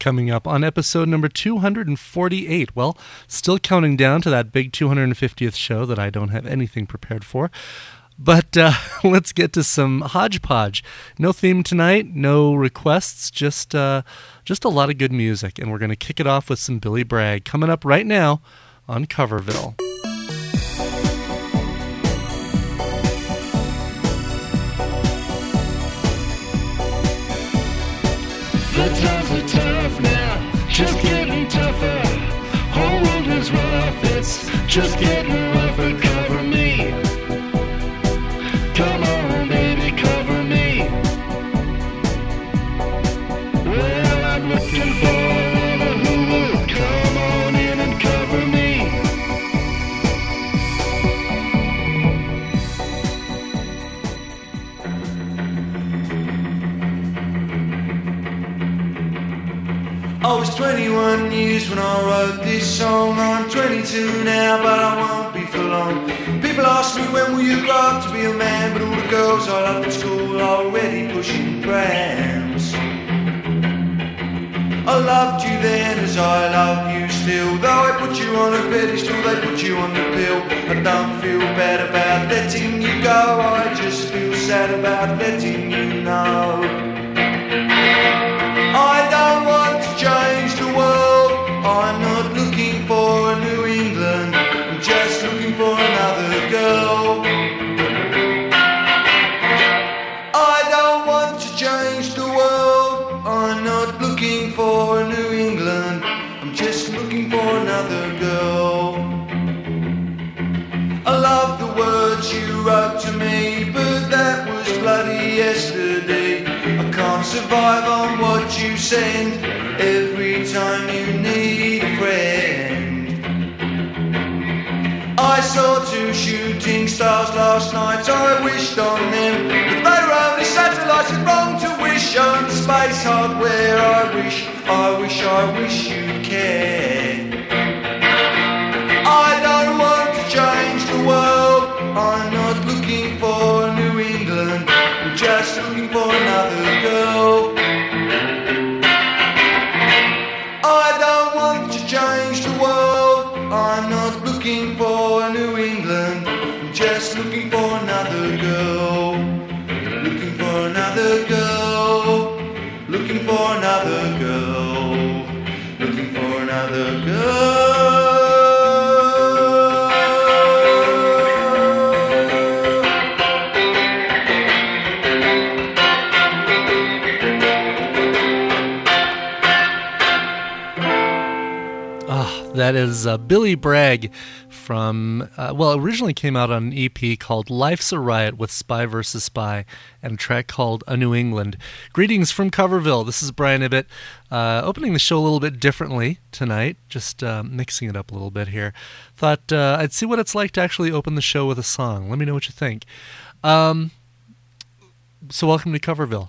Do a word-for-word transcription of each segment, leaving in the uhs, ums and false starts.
coming up on episode number two hundred forty-eight. Well, still counting down to that big two hundred fiftieth show that I don't have anything prepared for. But uh, let's get to some hodgepodge. No theme tonight, no requests, just uh, just a lot of good music. And we're going to kick it off with some Billy Bragg coming up right now on Coverville. The times are tough now, just getting tougher. Whole world is rough, it's just getting rougher. Cover me, come on baby, cover me. Well, I'm looking for a lover who will come on in and cover me. I was twenty-one years when I wrote this song. I'm twenty-two now, but I won't be for long. People ask me when will you grow up to be a man, but all the girls I loved at school are already pushing prams. I loved you then as I love you still. Though I put you on a pedestal, they put you on the pill. I don't feel bad about letting you go, I just feel sad about letting you know. I don't want to change the world, I'm not looking for a New England, I'm just looking for another girl. I don't want to change the world, I'm not looking for a New England, I'm just looking for another girl. I love the words you wrote to me, but that was bloody yesterday. I can't survive on what you send every time you need a friend. I saw two shooting stars last night, I wished on them, but they were only satellites. It's wrong to wish on space hardware. I wish, I wish, I wish you'd care. I don't want to change the world, I'm not looking for New England, I'm just looking for another girl. I don't want to change the world, I'm not looking for New England, I'm just looking for another girl. Looking for another girl, looking for another girl, looking for another girl. That is uh, Billy Bragg from, uh, well, it originally came out on an E P called Life's a Riot with Spy versus Spy and a track called A New England. Greetings from Coverville. This is Brian Ibbett, uh, opening the show a little bit differently tonight, just uh, mixing it up a little bit here. Thought uh, I'd see what it's like to actually open the show with a song. Let me know what you think. Um, so welcome to Coverville.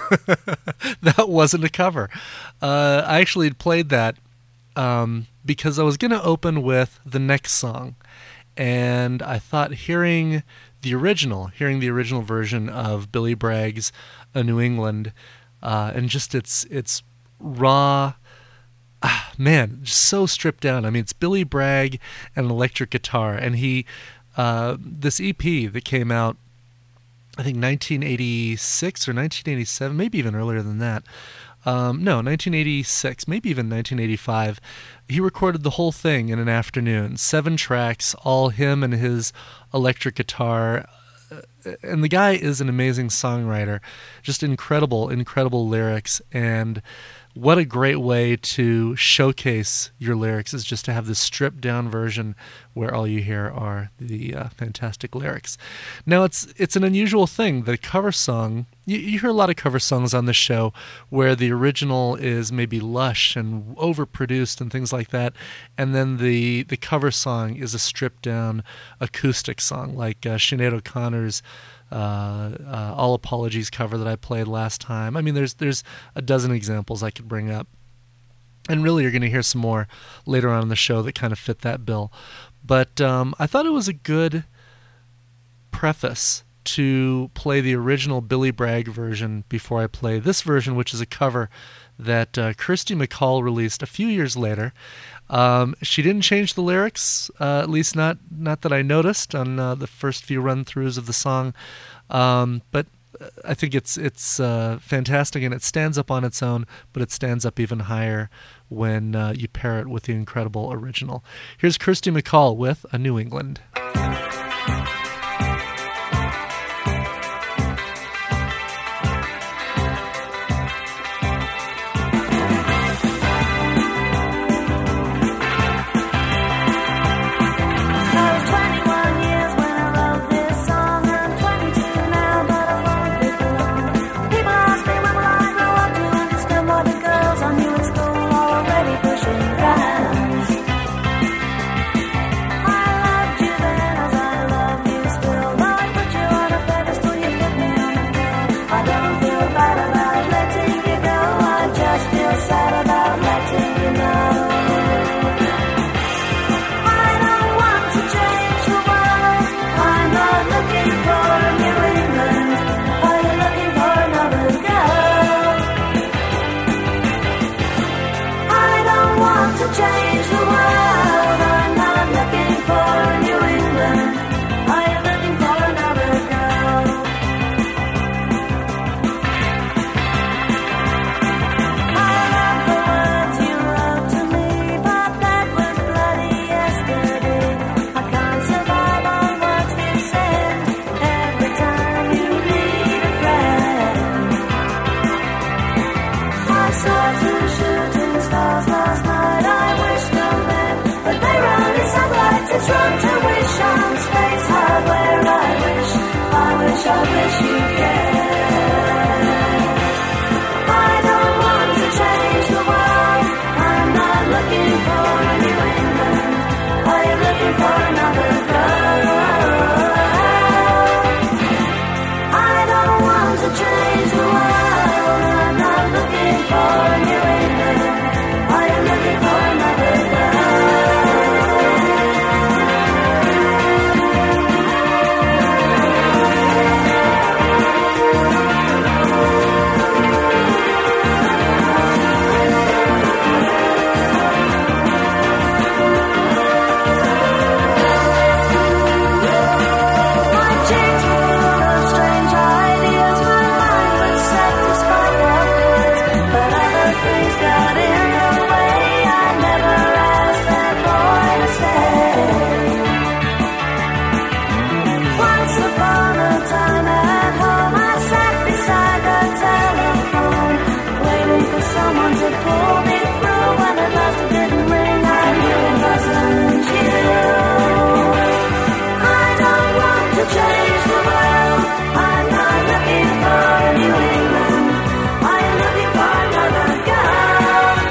That wasn't a cover. Uh, I actually had played that Um, because I was going to open with the next song, and I thought hearing the original, hearing the original version of Billy Bragg's A New England, uh, and just its its raw, ah, man, just so stripped down. I mean, it's Billy Bragg and an electric guitar, and he, uh, this E P that came out, I think nineteen eighty-six or nineteen eighty-seven, maybe even earlier than that. Um, no, nineteen eighty-six, maybe even nineteen eighty-five. He recorded the whole thing in an afternoon. Seven tracks, all him and his electric guitar. And the guy is an amazing songwriter. Just incredible, incredible lyrics. And what a great way to showcase your lyrics is just to have this stripped down version where all you hear are the uh, fantastic lyrics. Now, it's it's an unusual thing. The cover song, you, you hear a lot of cover songs on this show where the original is maybe lush and overproduced and things like that, and then the, the cover song is a stripped down acoustic song like uh, Sinead O'Connor's Uh, uh, All Apologies cover that I played last time. I mean, there's there's a dozen examples I could bring up. And really, you're going to hear some more later on in the show that kind of fit that bill. But um, I thought it was a good preface to play the original Billy Bragg version before I play this version, which is a cover that uh, Kirsty MacColl released a few years later. Um, she didn't change the lyrics, uh, at least not not that I noticed on uh, the first few run-throughs of the song. Um, but I think it's it's uh, fantastic, and it stands up on its own, but it stands up even higher when uh, you pair it with the incredible original. Here's Kirsty MacColl with A New England. Are you looking for another girl?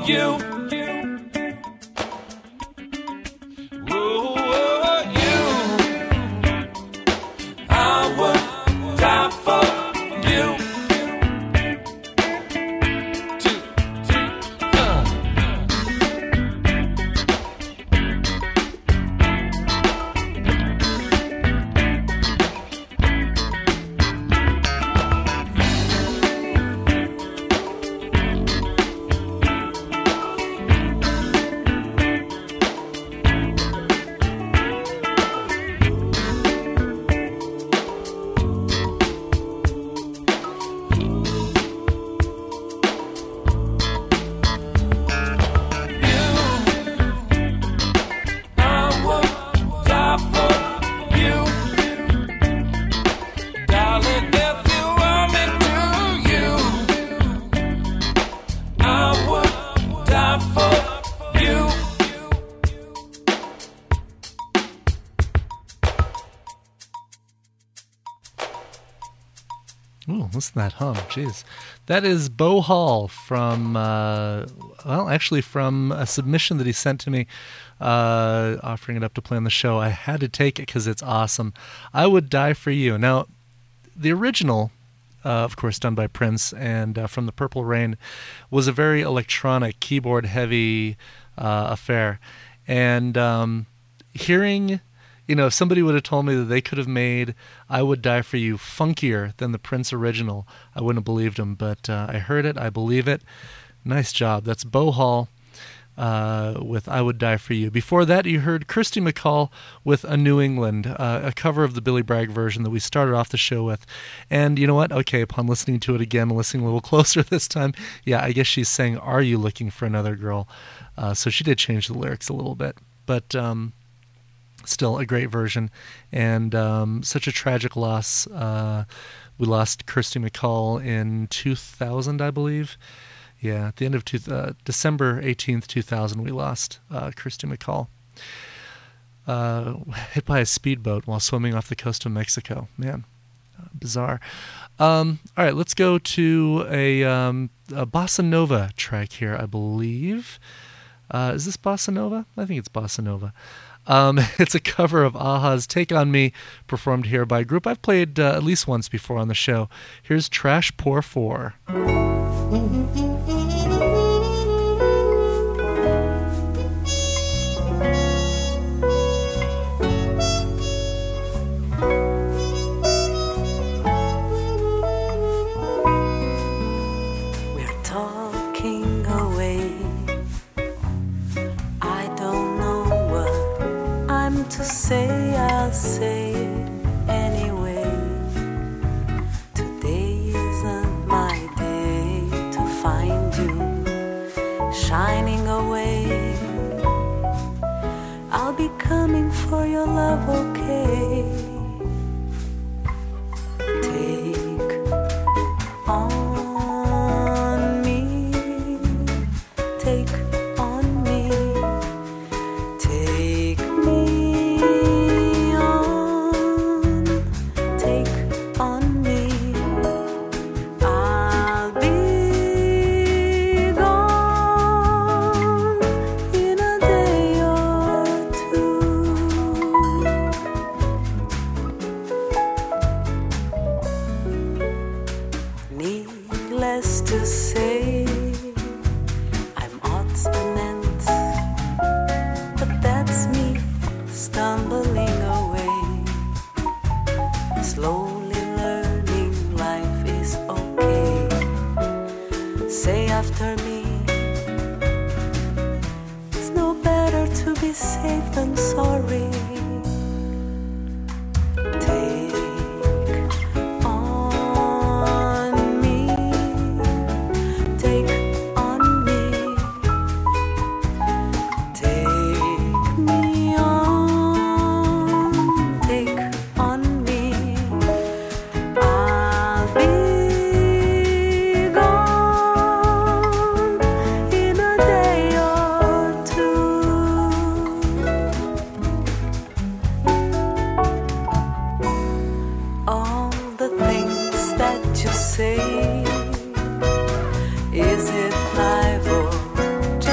you. Ooh, listen to that hum. Jeez. That is Beau Hall from, uh, well, actually from a submission that he sent to me, uh, offering it up to play on the show. I had to take it because it's awesome. I Would Die For You. Now, the original, uh, of course, done by Prince and uh, from the Purple Rain, was a very electronic, keyboard-heavy uh, affair. And um, hearing... You know, if somebody would have told me that they could have made I Would Die For You funkier than the Prince original, I wouldn't have believed him. But uh, I heard it. I believe it. Nice job. That's Beau Hall uh, with I Would Die For You. Before that, you heard Kirsty MacColl with A New England, uh, a cover of the Billy Bragg version that we started off the show with. And you know what? Okay, upon listening to it again, listening a little closer this time, yeah, I guess she's saying, "Are you looking for another girl?" Uh, so she did change the lyrics a little bit. But... Um, Still a great version, and um, such a tragic loss. Uh, we lost Kirsty MacColl in two thousand, I believe. Yeah, at the end of two, uh, December eighteenth, two thousand, we lost uh, Kirsty MacColl. Uh, hit by a speedboat while swimming off the coast of Mexico. Man, uh, bizarre. Um, all right, let's go to a, um, a bossa nova track here, I believe. Uh, is this bossa nova? I think it's bossa nova. Um, it's a cover of a-ha's Take On Me, performed here by a group I've played uh, at least once before on the show. Here's Trash Pour Four. We're talking away. To say, I'll say it anyway. Today isn't my day to find you shining away. I'll be coming for your love, okay? Take on me, take on me, take me. Is it live or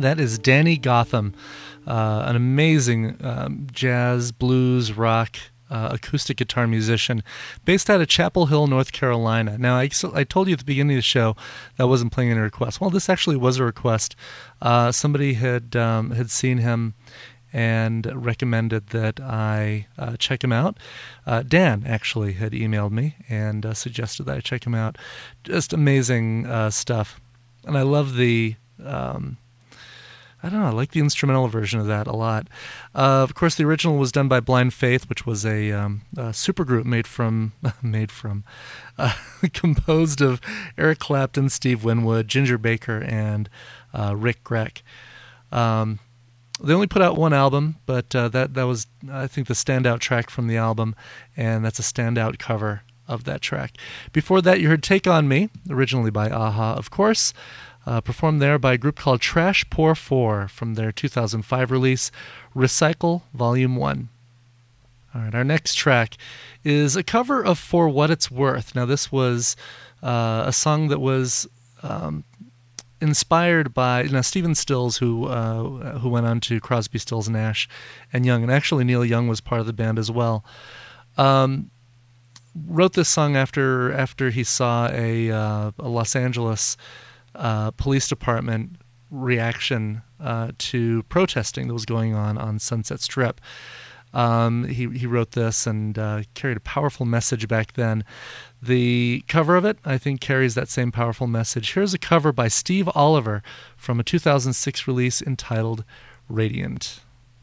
that is Danny Gotham, uh, an amazing um, jazz, blues, rock, uh, acoustic guitar musician based out of Chapel Hill, North Carolina. Now, I, I told you at the beginning of the show that I wasn't playing any requests. Well, this actually was a request. Uh, somebody had um, had seen him and recommended that I uh, check him out. Uh, Dan actually had emailed me and uh, suggested that I check him out. Just amazing uh, stuff. And I love the, um, I don't know, I like the instrumental version of that a lot. Uh, of course, the original was done by Blind Faith, which was a, um, a supergroup made from, made from, uh, composed of Eric Clapton, Steve Winwood, Ginger Baker, and uh, Rick Greck. Um, They only put out one album, but uh, that that was, I think, the standout track from the album, and that's a standout cover of that track. Before that, you heard Take On Me, originally by a-ha, of course, uh, performed there by a group called Trash Pour four from their two thousand five release, Recycle Volume one. All right, our next track is a cover of For What It's Worth. Now, this was uh, a song that was Um, inspired by now Stephen Stills, who uh, who went on to Crosby, Stills, Nash and Young, and actually Neil Young was part of the band as well. Um, wrote this song after after he saw a, uh, a Los Angeles uh, police department reaction uh, to protesting that was going on on Sunset Strip. Um, he he wrote this and uh, carried a powerful message back then. The cover of it, I think, carries that same powerful message. Here's a cover by Steve Oliver from a two thousand six release entitled Radiant.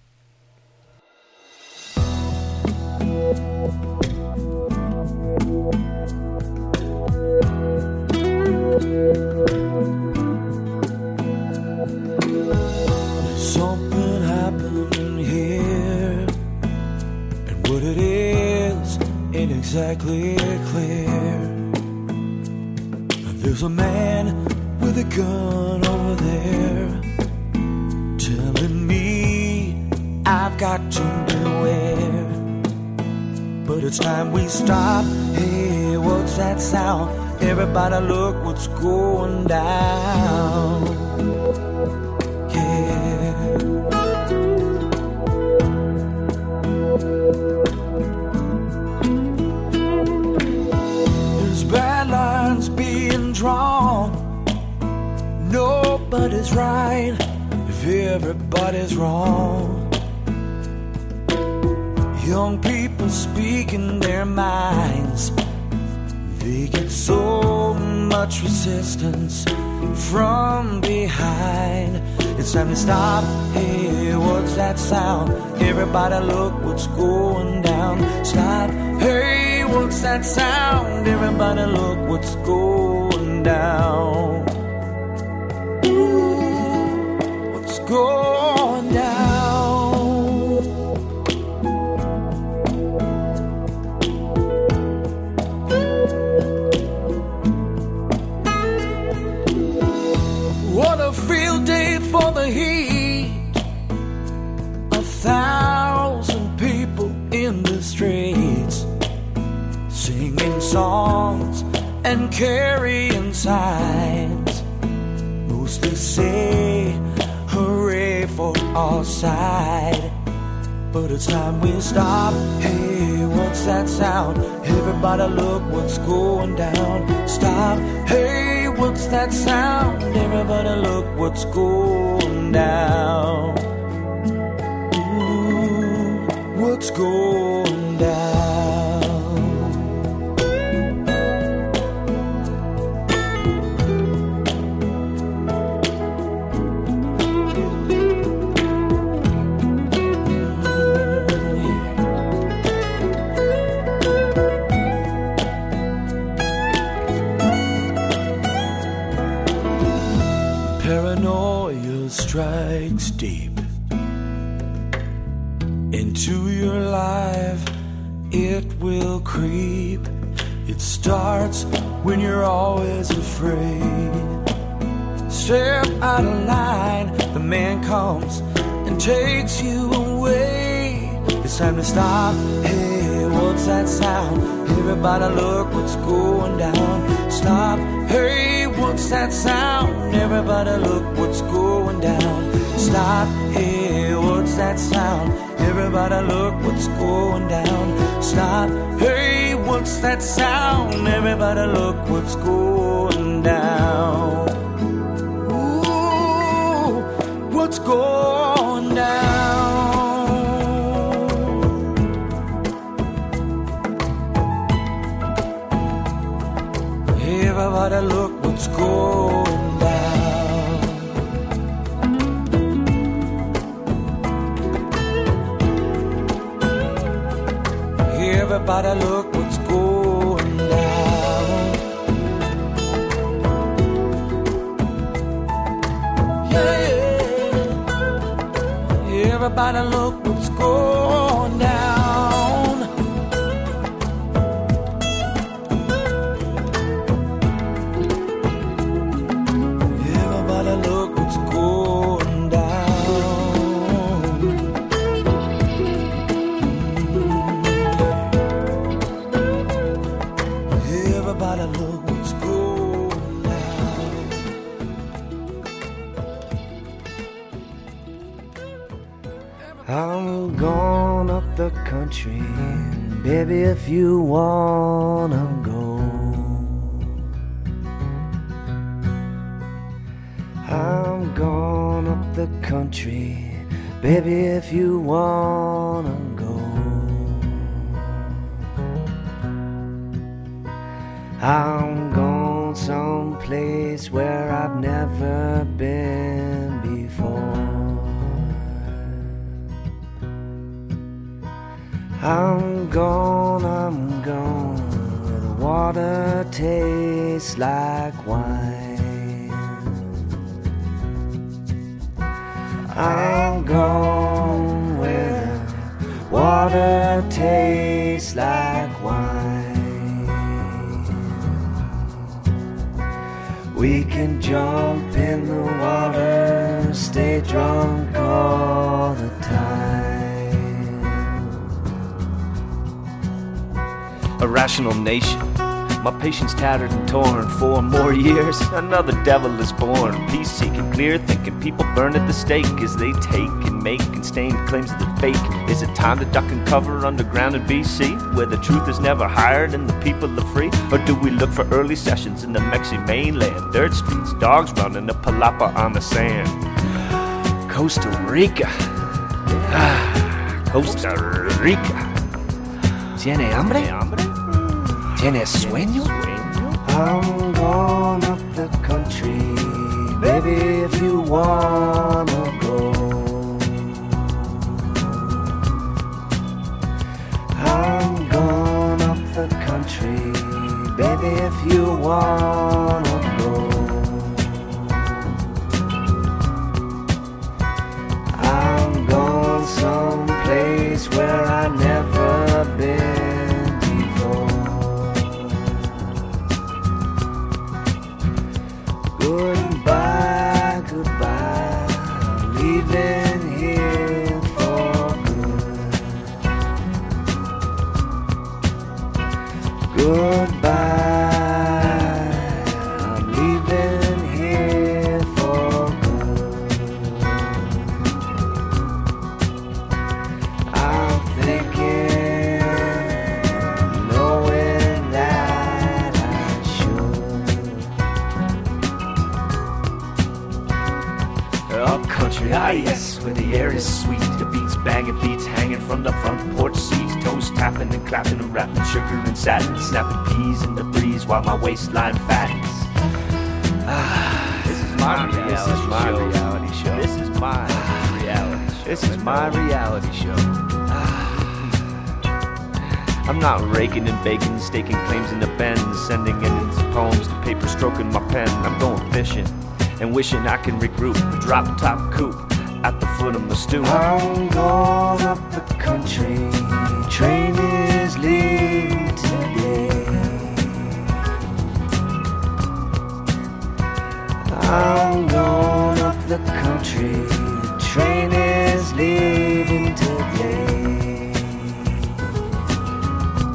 Something happening here, and what it is ain't exactly clear. There's a man with a gun over there telling me I've got to beware. But it's time we stop. Hey, what's that sound? Everybody look what's going down. Yeah. There's bad lines being drawn. Nobody's right if everybody's wrong. Young people speaking their minds, they get so much resistance from behind. It's time to stop. Hey, what's that sound? Everybody look what's going down. Stop. Hey, what's that sound? Everybody look what's going down. Ooh, what's going down? What a field day for the heat. A thousand people in the streets, singing songs and carrying signs. Mostly say hooray for our side. But it's time we stop. Hey, what's that sound? Everybody look what's going down. Stop. Hey, what's that sound? Everybody look what's going down. Ooh, what's going down? Paranoia strikes deep into your life. It will creep. It starts when you're always afraid. Step out of line, the man comes and takes you away. It's time to stop. Hey, what what's that sound? Everybody look what's going down. Stop, hey, what's that sound? Everybody look what's going down. Stop, hey, what's that sound? Everybody look what's going down. Stop, hey, what's that sound? Everybody look what's going down. Ooh, what's going down? Everybody look what's going down. Everybody look what's going down. Yeah. Everybody look what's going down. Everybody look what's going down. Everybody look what's going down. I'm going up the country, baby, if you wanna go. I'm going up the country, baby, if you wanna go. I'm going someplace where I've never been before. I'm gone, I'm gone, where the water tastes like wine. I'm gone where the water tastes like wine. We can jump in the water, stay drunk all the time. A rational nation, my patience tattered and torn. Four more years, another devil is born. Peace-seeking, clear-thinking people burn at the stake as they take and make and stain claims that they're fake. Is it time to duck and cover underground in B C, where the truth is never hired and the people are free? Or do we look for early sessions in the Mexi mainland? Dirt streets, dogs running, a palapa on the sand. Costa Rica, ah, Costa Rica. ¿Tiene hambre? ¿Tiene sueño? I'm going up the country, baby, if you wanna go. I'm going up the country, baby, if you wanna go. I'm going someplace where I've never been. Goodbye, goodbye, I'm leaving here for good. Goodbye, I'm leaving here for good. I'm thinking, knowing that I should. Up country, ah yes, where the air is sweet. The beats banging, beats hanging from the front porch seats. Toes tapping and clapping and rapping, sugar and satin. Snapping peas in the breeze while my waistline fattens. Ah, this is my reality This is my show. reality show. This is my reality show. This is my reality show. I'm not raking and baking, staking claims in the bend, sending in poems to paper, stroking my pen. I'm going fishing and wishing I can regroup. Drop top coupe at the foot of the stoop. I'm going up the country, train is leaving today. I'm going up the country, the train is leaving today.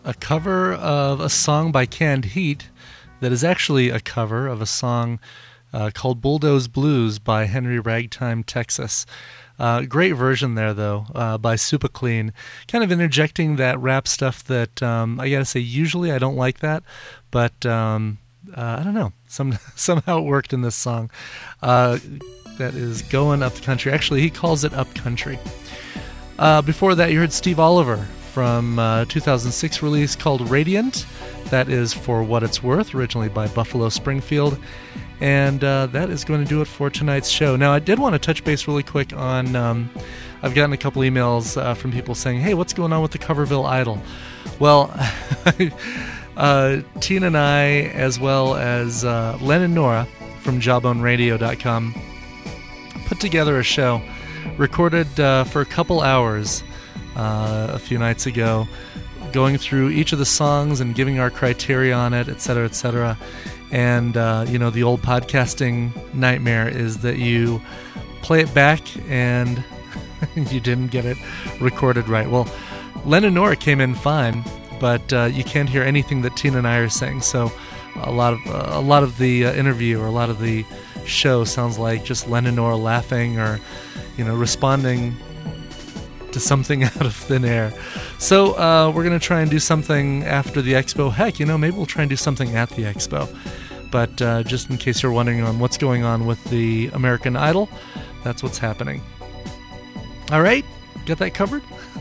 a cover of a song by Canned Heat that is actually a cover of a song uh, called Bulldoze Blues by Henry Ragtime, Texas. Uh, great version there, though, uh, by Super Clean. Kind of interjecting that rap stuff that, um, I gotta say, usually I don't like that, but um, uh, I don't know. Some, somehow it worked in this song. Uh, that is Going Up the Country. Actually, he calls it Up Country. Uh, before that, you heard Steve Oliver from uh, two thousand six release called Radiant. That is For What It's Worth, originally by Buffalo Springfield. And uh, that is going to do it for tonight's show. Now, I did want to touch base really quick on... Um, I've gotten a couple emails uh, from people saying, hey, what's going on with the Coverville Idol? Well, uh, Tina and I, as well as uh, Len and Nora from jawbone radio dot com, put together a show, recorded uh, for a couple hours uh, a few nights ago, going through each of the songs and giving our criteria on it, et cetera, et cetera. And, uh, you know, the old podcasting nightmare is that you play it back and you didn't get it recorded right. Well, Len and Nora came in fine, but uh, you can't hear anything that Tina and I are saying. So a lot of uh, a lot of the uh, interview or a lot of the show sounds like just Len and Nora laughing or, you know, responding to something out of thin air. So uh, we're going to try and do something after the expo. Heck, you know, maybe we'll try and do something at the expo. But uh, just in case you're wondering on what's going on with the American Idol, that's what's happening. All right, got that covered?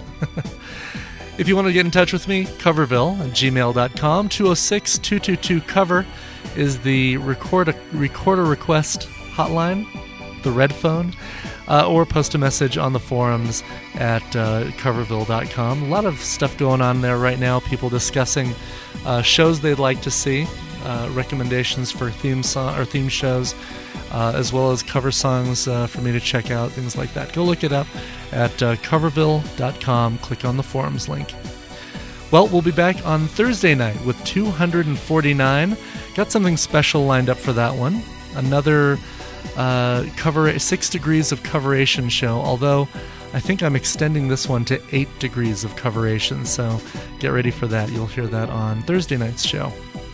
If you want to get in touch with me, coverville at gmail dot com. two oh six, two two two, cover is the record a, recorder request hotline, the red phone. Uh, or post a message on the forums at uh, coverville dot com. A lot of stuff going on there right now. People discussing uh, shows they'd like to see, uh, recommendations for theme song or theme shows, uh, as well as cover songs uh, for me to check out, things like that. Go look it up at uh, coverville dot com. Click on the forums link. Well, we'll be back on Thursday night with two forty-nine. Got something special lined up for that one. Another Uh, cover six degrees of coveration show, although I think I'm extending this one to eight degrees of coveration, so get ready for that. You'll hear that on Thursday night's show,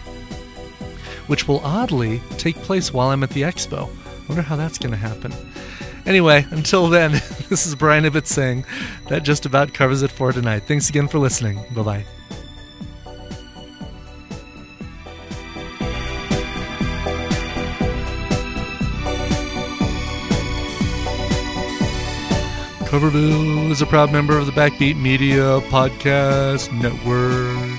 which will oddly take place while I'm at the expo. Wonder how that's going to happen. Anyway, until then, this is Brian Ibbett saying that just about covers it for tonight. Thanks again for listening. Bye-bye. Coverville is a proud member of the Backbeat Media Podcast Network.